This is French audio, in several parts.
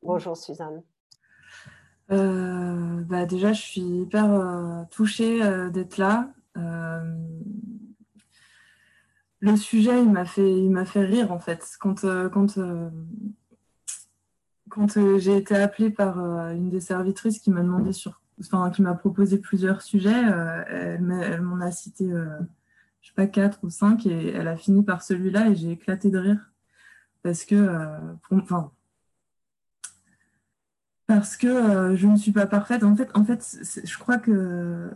Bonjour Suzanne. Déjà, je suis hyper touchée d'être là. Le sujet, il m'a fait rire en fait. Quand j'ai été appelée par une des servitrices qui m'a demandé qui m'a proposé plusieurs sujets, elle m'en a cité, je sais pas, 4 ou 5, et elle a fini par celui-là et j'ai éclaté de rire parce que, je ne suis pas parfaite. En fait, je crois que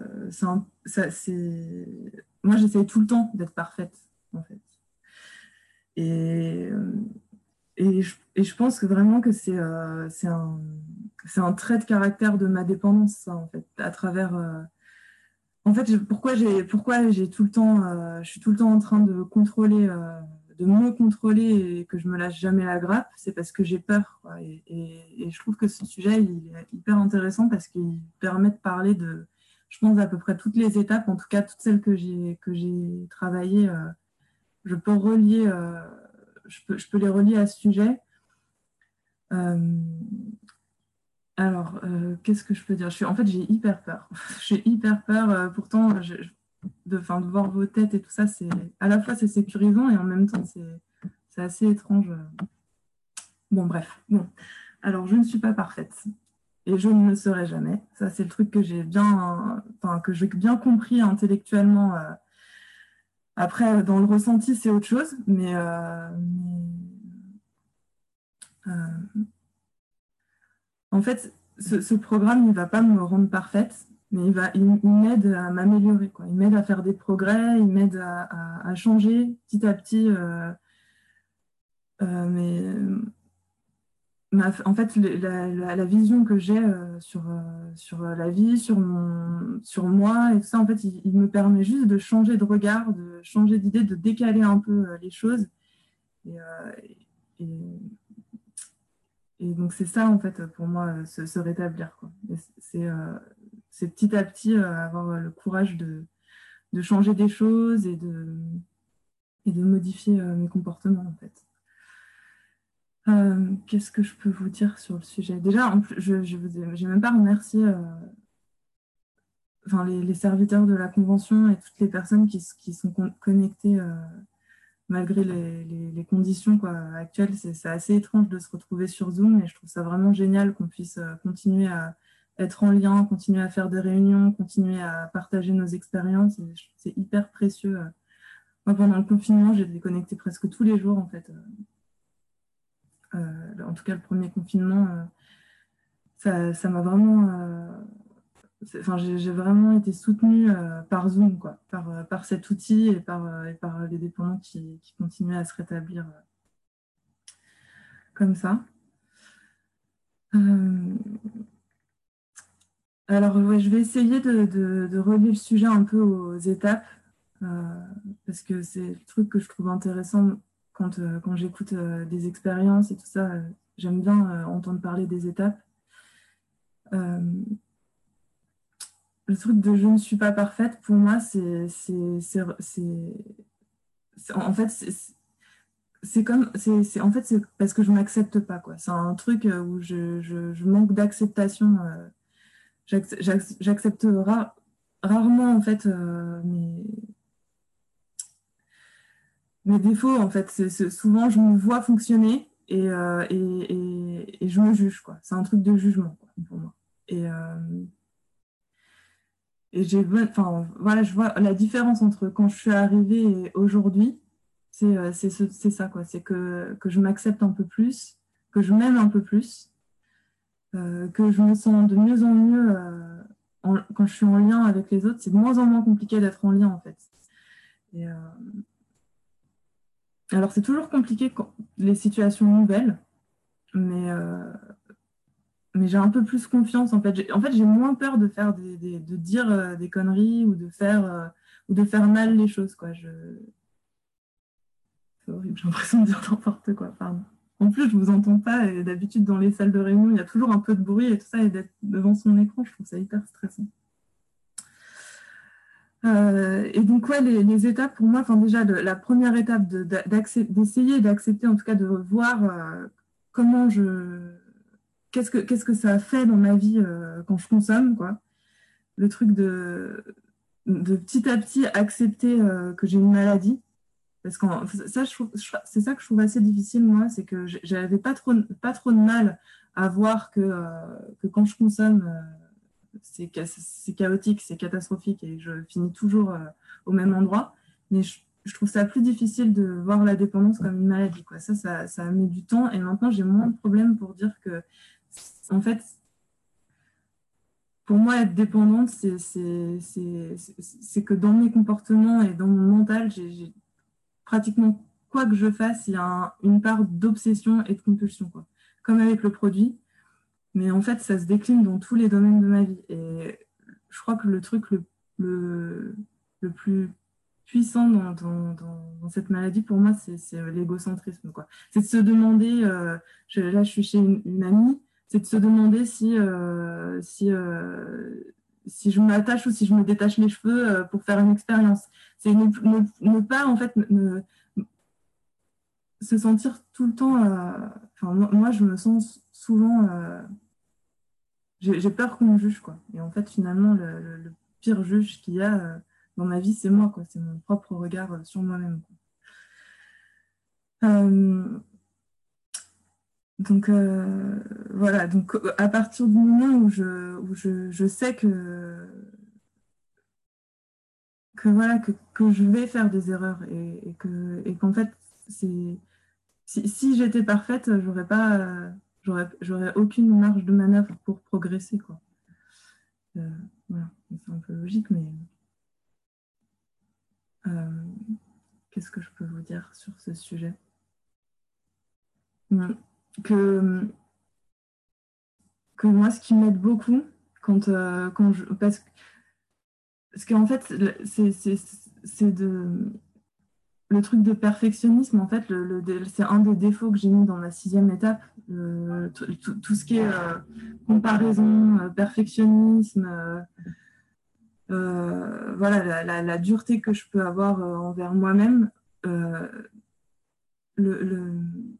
moi, j'essaye tout le temps d'être parfaite, en fait. Et, et je pense que vraiment que c'est un trait de caractère de ma dépendance, ça, en fait, à travers. En fait, pourquoi j'ai tout le temps, je suis tout le temps en train de contrôler, de me contrôler et que je me lâche jamais la grappe, c'est parce que j'ai peur, quoi. Et je trouve que ce sujet, il est hyper intéressant parce qu'il permet de parler de, je pense, à peu près toutes les étapes, en tout cas toutes celles que j'ai travaillées, je peux relier, je peux les relier à ce sujet. Qu'est-ce que je peux dire? En fait, j'ai hyper peur. J'ai hyper peur. Pourtant, de voir vos têtes et tout ça, à la fois c'est sécurisant et en même temps c'est assez étrange. Bon, bref. Bon. Alors, je ne suis pas parfaite et je ne le serai jamais. Ça, c'est le truc que j'ai bien compris intellectuellement. Après, dans le ressenti, c'est autre chose, en fait, ce programme, il ne va pas me rendre parfaite, mais il m'aide à m'améliorer, quoi. Il m'aide à faire des progrès, il m'aide à changer petit à petit. En fait, la vision que j'ai sur la vie, sur moi et tout ça, en fait, il me permet juste de changer de regard, de changer d'idée, de décaler un peu les choses. Et, et, et donc, c'est ça, en fait, pour moi, se rétablir, quoi. C'est petit à petit avoir le courage de changer des choses et de modifier mes comportements, en fait. Qu'est-ce que je peux vous dire sur le sujet? Déjà, en plus, j'ai même pas remercié les serviteurs de la Convention et toutes les personnes qui sont connectées malgré les conditions, quoi, actuelles. C'est assez étrange de se retrouver sur Zoom et je trouve ça vraiment génial qu'on puisse continuer à être en lien, continuer à faire des réunions, continuer à partager nos expériences. C'est hyper précieux. Moi, pendant le confinement, j'ai été connectée presque tous les jours, en fait. En tout cas, le premier confinement, ça m'a vraiment... j'ai vraiment été soutenue par Zoom, quoi, par cet outil et par les dépendants qui continuaient à se rétablir comme ça. Alors, ouais, je vais essayer de relier le sujet un peu aux étapes, parce que c'est le truc que je trouve intéressant quand j'écoute des expériences et tout ça. J'aime bien entendre parler des étapes. Le truc de je ne suis pas parfaite, pour moi, en fait, en fait, c'est parce que je m'accepte pas, quoi. C'est un truc où je manque d'acceptation. J'accepte rarement, en fait, mes défauts, en fait. Souvent, je me vois fonctionner et je me juge, quoi. C'est un truc de jugement, quoi, pour moi. Et voilà, je vois la différence entre quand je suis arrivée et aujourd'hui, c'est ça, quoi. C'est que je m'accepte un peu plus, que je m'aime un peu plus, que je me sens de mieux en mieux quand je suis en lien avec les autres. C'est de moins en moins compliqué d'être en lien, en fait. Et, alors, c'est toujours compliqué quand les situations nouvelles, mais j'ai un peu plus confiance, en fait. J'ai moins peur de faire de dire des conneries ou de faire mal les choses, quoi. C'est horrible, j'ai l'impression de dire n'importe quoi, pardon. En plus, je vous entends pas, et d'habitude, dans les salles de réunion, il y a toujours un peu de bruit et tout ça, et d'être devant son écran, je trouve ça hyper stressant. Et donc, ouais, les étapes, pour moi, déjà, la première étape d'essayer d'accepter, en tout cas, de voir comment qu'est-ce que ça a fait dans ma vie quand je consomme, quoi. Le truc de petit à petit accepter que j'ai une maladie. Parce que ça, c'est ça que je trouve assez difficile, moi, c'est que j'avais pas trop de mal à voir que quand je consomme, c'est chaotique, c'est catastrophique et je finis toujours au même endroit. Mais je trouve ça plus difficile de voir la dépendance comme une maladie, quoi. Ça met du temps et maintenant j'ai moins de problèmes pour dire que, en fait, pour moi, être dépendante, c'est que dans mes comportements et dans mon mental, j'ai pratiquement quoi que je fasse, il y a une part d'obsession et de compulsion, quoi. Comme avec le produit. Mais en fait, ça se décline dans tous les domaines de ma vie. Et je crois que le truc le, le plus puissant dans cette maladie, pour moi, c'est l'égocentrisme, quoi. C'est de se demander, là, je suis chez une amie, c'est de se demander si je m'attache ou si je me détache les cheveux pour faire une expérience. C'est ne pas, en fait, se sentir tout le temps. Enfin, moi, je me sens souvent. J'ai peur qu'on me juge, quoi. Et en fait, finalement, le pire juge qu'il y a dans ma vie, c'est moi, quoi. C'est mon propre regard sur moi-même, quoi. Donc, voilà. Donc, à partir du moment je sais que voilà, que je vais faire des erreurs et qu'en fait, c'est si j'étais parfaite, j'aurais aucune marge de manœuvre pour progresser, quoi. Voilà, c'est un peu logique, mais euh, qu'est-ce que je peux vous dire sur ce sujet? Que, que moi, ce qui m'aide beaucoup, parce qu'en fait, c'est le truc de perfectionnisme, en fait, c'est un des défauts que j'ai mis dans ma 6e étape. Tout ce qui est comparaison, perfectionnisme, voilà, la dureté que je peux avoir envers moi-même, euh, le, le,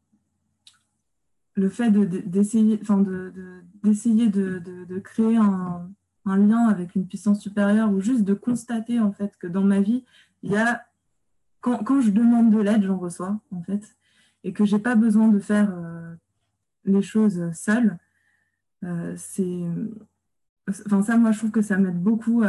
le fait d'essayer, enfin d'essayer de créer un lien avec une puissance supérieure ou juste de constater en fait que dans ma vie, il y a quand je demande de l'aide, j'en reçois en fait, et que j'ai pas besoin de faire les choses seule. C'est, enfin ça, moi je trouve que ça m'aide beaucoup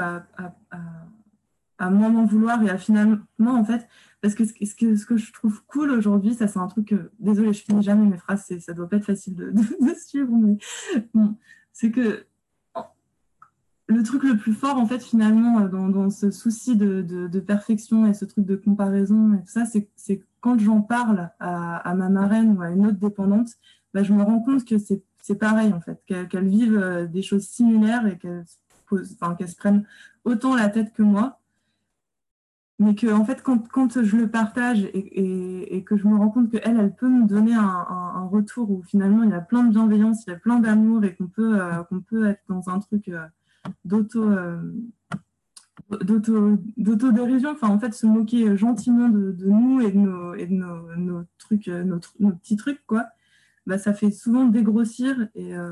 à moins m'en vouloir et à finalement, en fait, parce que ce que je trouve cool aujourd'hui, ça c'est un truc, désolée, je finis jamais mes phrases, ça doit pas être facile de suivre, mais bon, c'est que le truc le plus fort, en fait, finalement, dans ce souci de perfection et ce truc de comparaison et tout ça, c'est quand j'en parle à ma marraine ou à une autre dépendante, bah, je me rends compte que c'est pareil, en fait, qu'elles vivent des choses similaires et qu'elles se prennent autant la tête que moi. Mais que, en fait, quand je le partage et que je me rends compte qu'elle, elle peut me donner un retour où finalement il y a plein de bienveillance, il y a plein d'amour et qu'on peut être dans un truc d'auto, d'autodérision, enfin, en fait, se moquer gentiment de nous et de nos trucs, nos petits trucs, quoi, bah, ça fait souvent dégrossir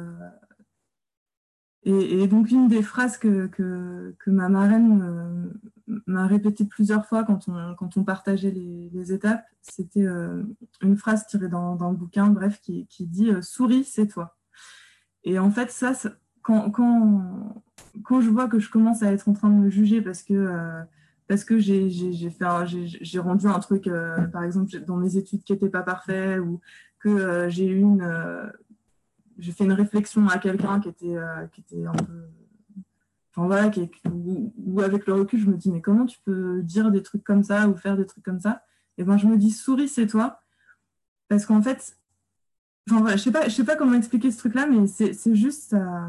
et donc, une des phrases que ma marraine m'a répétée plusieurs fois quand on partageait les étapes, c'était une phrase tirée dans le bouquin, bref, qui dit souris, c'est toi. Et en fait, quand je vois que je commence à être en train de me juger parce que j'ai rendu un truc, par exemple, dans mes études qui n'était pas parfait ou que j'ai fait une réflexion à quelqu'un qui était un peu. Enfin voilà, où avec le recul, je me dis, mais comment tu peux dire des trucs comme ça ou faire des trucs comme ça? Et ben, je me dis, souris, c'est toi. Parce qu'en fait, enfin, voilà, je sais pas comment expliquer ce truc-là, mais c'est juste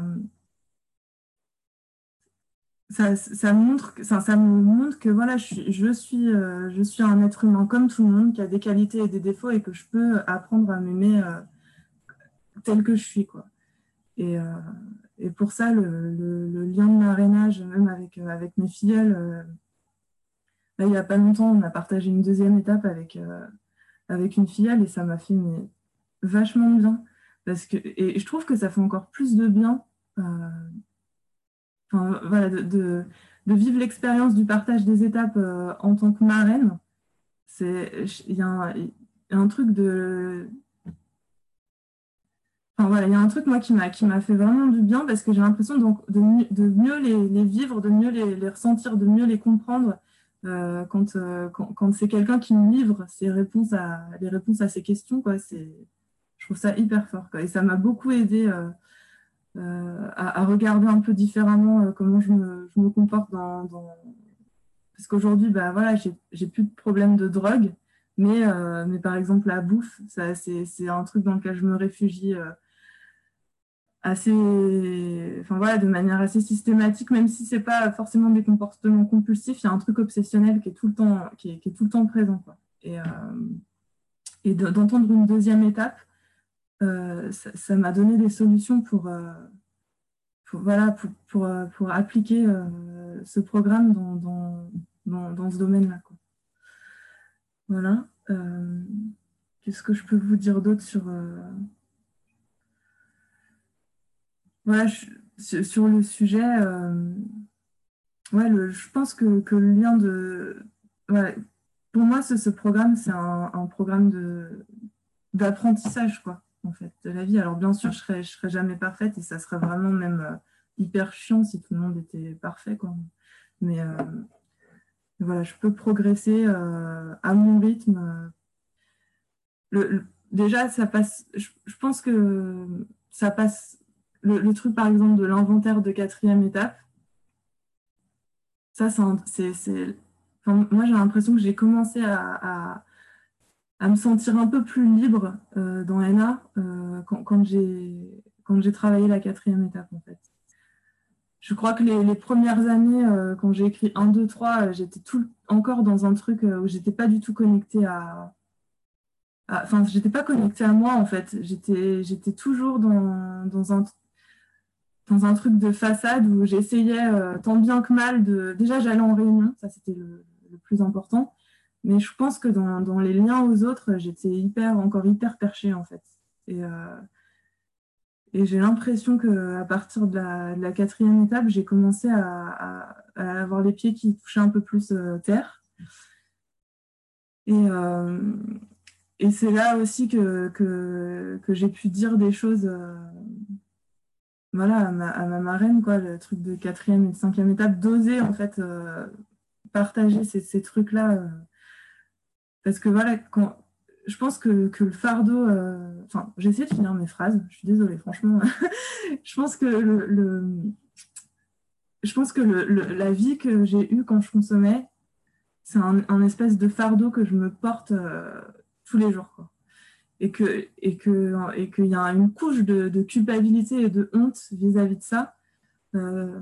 ça me montre que voilà, je suis un être humain comme tout le monde, qui a des qualités et des défauts et que je peux apprendre à m'aimer tel que je suis, quoi. Et, euh, et pour ça, le lien de marrainage, même avec mes filleules, là, il n'y a pas longtemps, on a partagé une deuxième étape avec une filleule et ça m'a fait vachement bien. Et je trouve que ça fait encore plus de bien, voilà, de vivre l'expérience du partage des étapes en tant que marraine. Il y a un truc de... Enfin, voilà, il y a un truc, moi, qui m'a fait vraiment du bien parce que j'ai l'impression de mieux les vivre, de mieux les ressentir, de mieux les comprendre quand c'est quelqu'un qui me livre les réponses à ces questions, quoi. Je trouve ça hyper fort, quoi. Et ça m'a beaucoup aidé à regarder un peu différemment comment je me comporte Parce qu'aujourd'hui, bah, voilà, j'ai plus de problème de drogue, mais par exemple, la bouffe, c'est un truc dans lequel je me réfugie enfin, voilà, de manière assez systématique, même si c'est pas forcément des comportements compulsifs, il y a un truc obsessionnel qui est tout le temps, qui est tout le temps présent, quoi. Et d'entendre une deuxième étape, ça m'a donné des solutions voilà, pour appliquer ce programme dans ce domaine-là, quoi. Voilà. Qu'est-ce que je peux vous dire d'autre voilà, sur le sujet ouais, je pense que le lien ouais, pour moi, ce programme, c'est un programme d'apprentissage, quoi, en fait, de la vie. Alors, bien sûr, je serais jamais parfaite et ça serait vraiment même hyper chiant si tout le monde était parfait, quoi. Mais voilà, je peux progresser à mon rythme. Déjà, ça passe, je pense que ça passe, le truc, par exemple, de l'inventaire de quatrième étape, ça, enfin, moi, j'ai l'impression que j'ai commencé à me sentir un peu plus libre dans NA quand j'ai travaillé la quatrième étape, en fait. Je crois que les premières années, quand j'ai écrit 1, 2, 3, j'étais encore dans un truc où j'étais pas du tout connectée enfin, j'étais pas connectée à moi, en fait. J'étais toujours dans un truc de façade où j'essayais tant bien que mal Déjà, j'allais en réunion, ça c'était le plus important. Mais je pense que dans les liens aux autres, j'étais encore hyper perchée, en fait. Et, euh, et j'ai l'impression qu'à partir de la quatrième étape, j'ai commencé à avoir les pieds qui touchaient un peu plus terre. Et, euh, et c'est là aussi que j'ai pu dire des choses voilà, à ma marraine, quoi, le truc de quatrième et de cinquième étape, d'oser en fait partager ces trucs-là. Parce que voilà, je pense que le fardeau. Enfin, j'essaie de finir mes phrases, je suis désolée, franchement. Je pense que je pense que la vie que j'ai eue quand je consommais, c'est un espèce de fardeau que je me porte tous les jours, quoi. Et qu'il y a une couche de culpabilité et de honte vis-à-vis de ça, euh,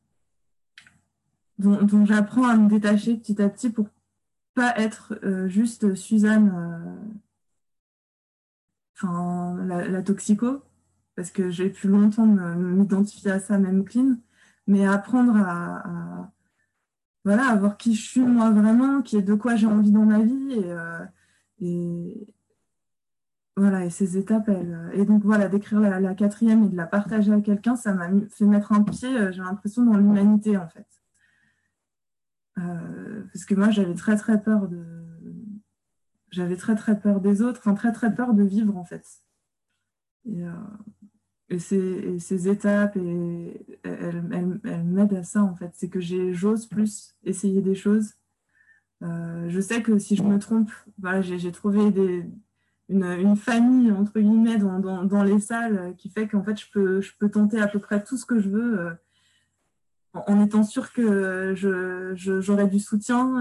dont j'apprends à me détacher petit à petit pour pas être juste Suzanne, enfin la toxico, parce que j'ai pu longtemps m'identifier à ça, même clean, mais apprendre voilà, à voir qui je suis moi vraiment, qui est de quoi j'ai envie dans ma vie, et voilà, et ces étapes, et donc voilà, d'écrire la quatrième et de la partager à quelqu'un, ça m'a fait mettre un pied, j'ai l'impression, dans l'humanité, en fait. Parce que moi, j'avais très peur des autres, enfin très peur de vivre, en fait. Et, euh, et ces étapes, elles m'aident à ça, en fait. C'est que j'ose plus essayer des choses. Je sais que si je me trompe, voilà, j'ai trouvé une famille, entre guillemets, dans les salles qui fait qu'en fait, je peux tenter à peu près tout ce que je veux en étant sûre que j'aurai du soutien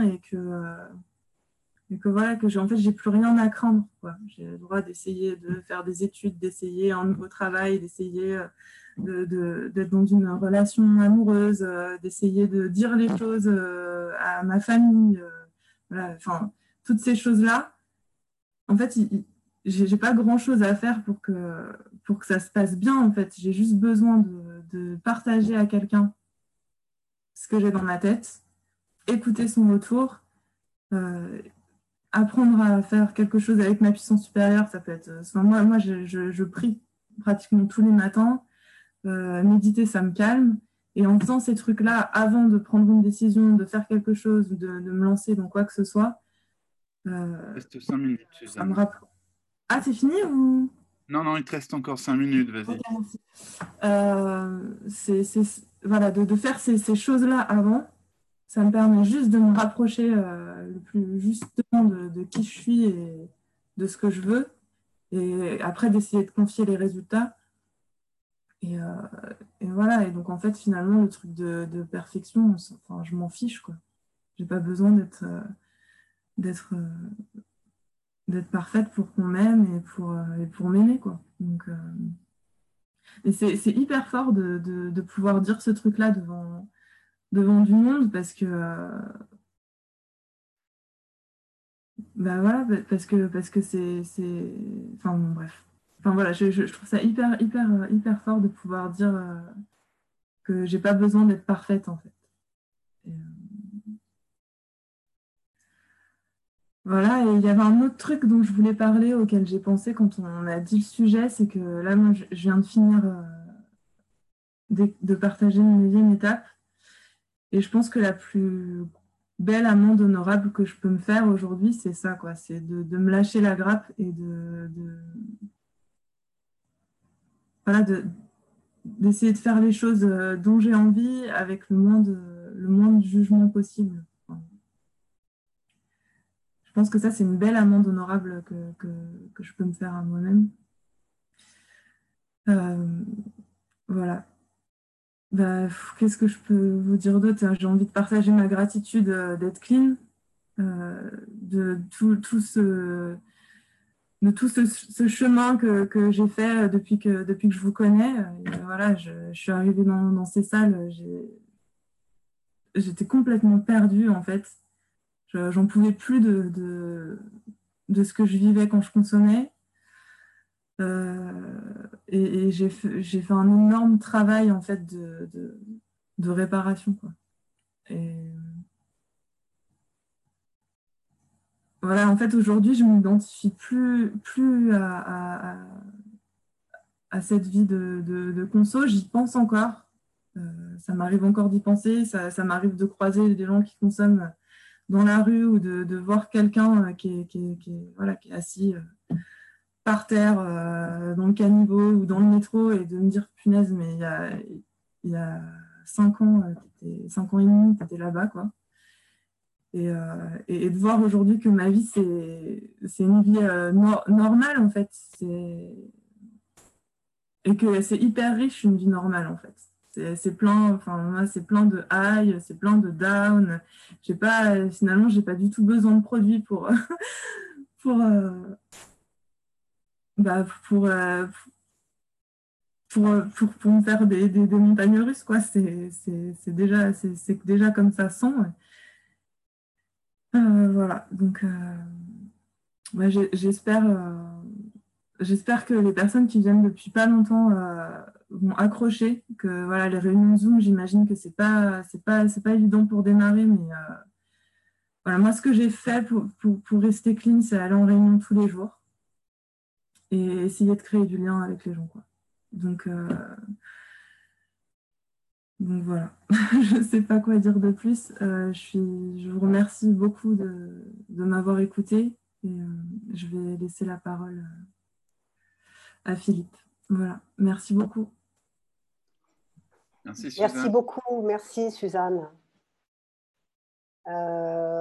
et que voilà, en fait, j'ai plus rien à craindre, quoi. J'ai le droit d'essayer de faire des études, d'essayer un nouveau travail, d'essayer d'être dans une relation amoureuse, d'essayer de dire les choses à ma famille. Voilà, enfin, toutes ces choses-là, en fait, j'ai pas grand-chose à faire pour que ça se passe bien, en fait. J'ai juste besoin de partager à quelqu'un ce que j'ai dans ma tête, écouter son retour, euh, apprendre à faire quelque chose avec ma puissance supérieure. Ça peut être. Enfin, moi je prie. pratiquement tous les matins. Méditer, ça me calme. Et en faisant ces trucs-là, avant de prendre une décision, de faire quelque chose, de me lancer dans quoi que ce soit, Reste 5 minutes, ça me Suzanne. rappelle. Ah, c'est fini ou... Non, non, il te reste encore 5 minutes, Ok, vas-y. merci. Voilà, de faire ces choses-là avant, ça me permet juste de me rapprocher le plus justement de qui je suis et de ce que je veux. Et après, d'essayer de confier les résultats. Et, euh, et voilà. Et donc, en fait, finalement, le truc de perfection, enfin, je m'en fiche, quoi. J'ai pas besoin d'être, d'être parfaite pour qu'on m'aime et pour m'aimer, quoi. Donc, et c'est hyper fort de pouvoir dire ce truc-là devant du monde bah voilà, parce que enfin bon, bref. Enfin voilà, je trouve ça hyper fort de pouvoir dire que j'ai pas besoin d'être parfaite en fait. Et, voilà, et il y avait un autre truc dont je voulais parler, auquel j'ai pensé quand on a dit le sujet, c'est que là, moi, je viens de finir de partager une 9e étape. Et je pense que la plus belle amende honorable que je peux me faire aujourd'hui, c'est ça, quoi. C'est de me lâcher la grappe et voilà, d'essayer de faire les choses dont j'ai envie avec le moins de jugement possible. Enfin, je pense que ça, c'est une belle amende honorable que je peux me faire à moi-même. Euh, voilà. Bah, qu'est-ce que je peux vous dire d'autre? J'ai envie de partager ma gratitude d'être clean, de tout ce chemin que j'ai fait depuis que je vous connais. Voilà, je suis arrivée dans ces salles, j'étais complètement perdue en fait. J'en pouvais plus de ce que je vivais quand je consommais. Et j'ai fait un énorme travail en fait de réparation, quoi. Et voilà, en fait, aujourd'hui, je ne m'identifie plus à cette vie de conso. J'y pense encore. Ça m'arrive encore d'y penser. Ça m'arrive de croiser des gens qui consomment dans la rue ou de voir quelqu'un voilà, qui est assis par terre dans le caniveau ou dans le métro et de me dire, punaise, mais il y a 5 ans, 5 ans et demi, tu étais là-bas, quoi. Et de voir aujourd'hui que ma vie, c'est une vie normale, en fait. Et que c'est hyper riche, une vie normale, en fait. C'est plein, enfin, moi, c'est plein de high, c'est plein de down. Finalement, j'ai pas du tout besoin de produits pour, bah, pour me faire des montagnes russes, quoi. C'est déjà comme ça sans. Voilà. Donc, ouais, j'espère que les personnes qui viennent depuis pas longtemps vont accrocher. Que voilà, les réunions Zoom, j'imagine que c'est pas évident pour démarrer, mais voilà, moi, ce que j'ai fait pour rester clean, c'est aller en réunion tous les jours et essayer de créer du lien avec les gens, quoi. Donc, donc voilà, je ne sais pas quoi dire de plus. Je vous remercie beaucoup de m'avoir écouté et je vais laisser la parole à Philippe. Voilà, merci beaucoup. Merci, Merci Suzanne. beaucoup, merci Suzanne.